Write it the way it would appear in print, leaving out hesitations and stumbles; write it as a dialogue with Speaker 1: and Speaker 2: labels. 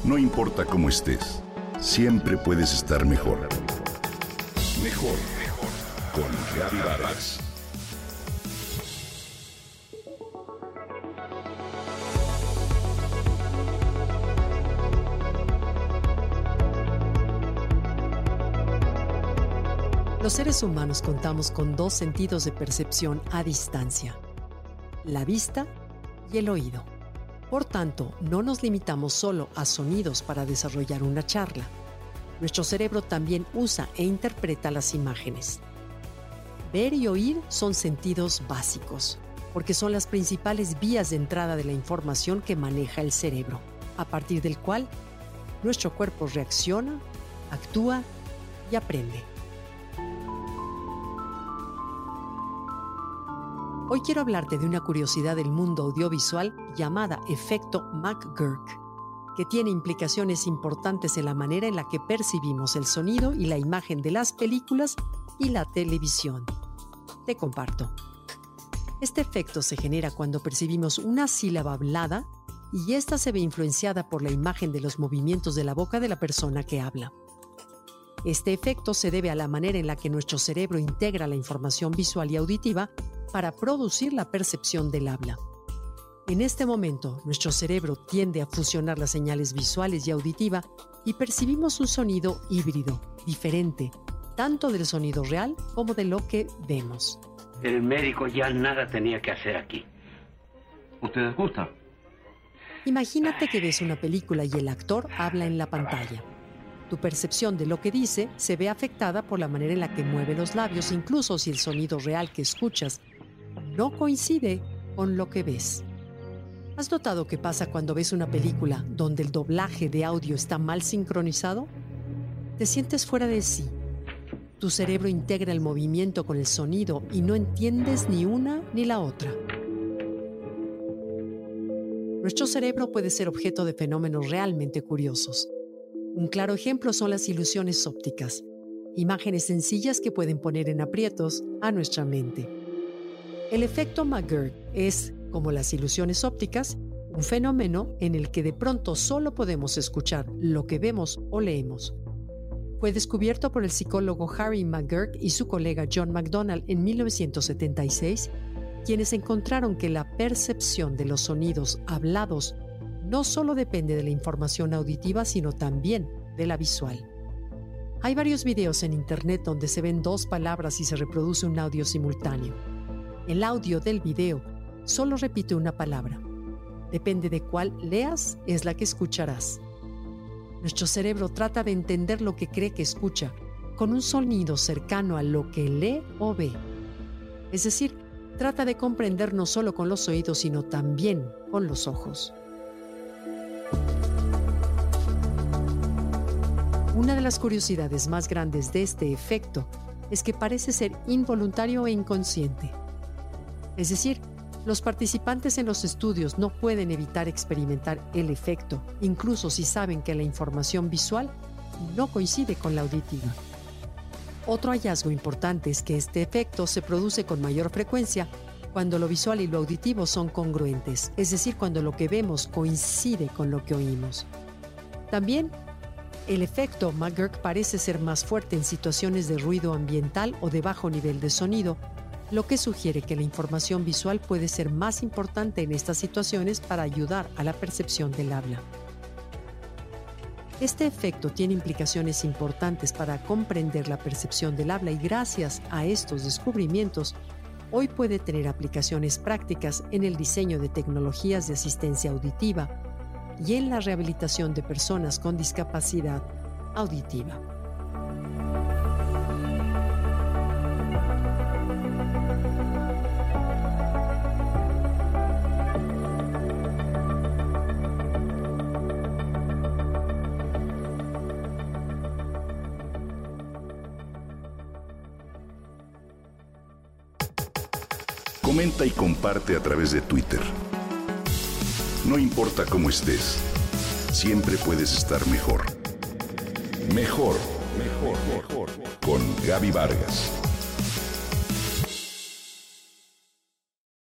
Speaker 1: No importa cómo estés, siempre puedes estar mejor. Mejor, mejor. Con Gaby Vargas.
Speaker 2: Los seres humanos contamos con dos sentidos de percepción a distancia: la vista y el oído. Por tanto, no nos limitamos solo a sonidos para desarrollar una charla. Nuestro cerebro también usa e interpreta las imágenes. Ver y oír son sentidos básicos, porque son las principales vías de entrada de la información que maneja el cerebro, a partir del cual nuestro cuerpo reacciona, actúa y aprende. Hoy quiero hablarte de una curiosidad del mundo audiovisual llamada efecto McGurk, que tiene implicaciones importantes en la manera en la que percibimos el sonido y la imagen de las películas y la televisión. Te comparto. Este efecto se genera cuando percibimos una sílaba hablada y esta se ve influenciada por la imagen de los movimientos de la boca de la persona que habla. Este efecto se debe a la manera en la que nuestro cerebro integra la información visual y auditiva para producir la percepción del habla. En este momento, nuestro cerebro tiende a fusionar las señales visuales y auditiva y percibimos un sonido híbrido, diferente, tanto del sonido real como de lo que vemos.
Speaker 3: El médico ya nada tenía que hacer aquí. ¿Ustedes gustan?
Speaker 2: Imagínate que ves una película y el actor habla en la pantalla. Tu percepción de lo que dice se ve afectada por la manera en la que mueve los labios, incluso si el sonido real que escuchas no coincide con lo que ves. ¿Has notado qué pasa cuando ves una película donde el doblaje de audio está mal sincronizado? Te sientes fuera de sí. Tu cerebro integra el movimiento con el sonido y no entiendes ni una ni la otra. Nuestro cerebro puede ser objeto de fenómenos realmente curiosos. Un claro ejemplo son las ilusiones ópticas, imágenes sencillas que pueden poner en aprietos a nuestra mente. El efecto McGurk es, como las ilusiones ópticas, un fenómeno en el que de pronto solo podemos escuchar lo que vemos o leemos. Fue descubierto por el psicólogo Harry McGurk y su colega John McDonald en 1976, quienes encontraron que la percepción de los sonidos hablados no solo depende de la información auditiva, sino también de la visual. Hay varios videos en internet donde se ven dos palabras y se reproduce un audio simultáneo. El audio del video solo repite una palabra. Depende de cuál leas, es la que escucharás. Nuestro cerebro trata de entender lo que cree que escucha, con un sonido cercano a lo que lee o ve. Es decir, trata de comprender no solo con los oídos, sino también con los ojos. Una de las curiosidades más grandes de este efecto es que parece ser involuntario e inconsciente. Es decir, los participantes en los estudios no pueden evitar experimentar el efecto, incluso si saben que la información visual no coincide con la auditiva. Otro hallazgo importante es que este efecto se produce con mayor frecuencia cuando lo visual y lo auditivo son congruentes, es decir, cuando lo que vemos coincide con lo que oímos. También, el efecto McGurk parece ser más fuerte en situaciones de ruido ambiental o de bajo nivel de sonido, lo que sugiere que la información visual puede ser más importante en estas situaciones para ayudar a la percepción del habla. Este efecto tiene implicaciones importantes para comprender la percepción del habla y gracias a estos descubrimientos, hoy puede tener aplicaciones prácticas en el diseño de tecnologías de asistencia auditiva y en la rehabilitación de personas con discapacidad auditiva.
Speaker 1: Comenta y comparte a través de Twitter. No importa cómo estés, siempre puedes estar mejor. Mejor, mejor, mejor. Con Gaby Vargas.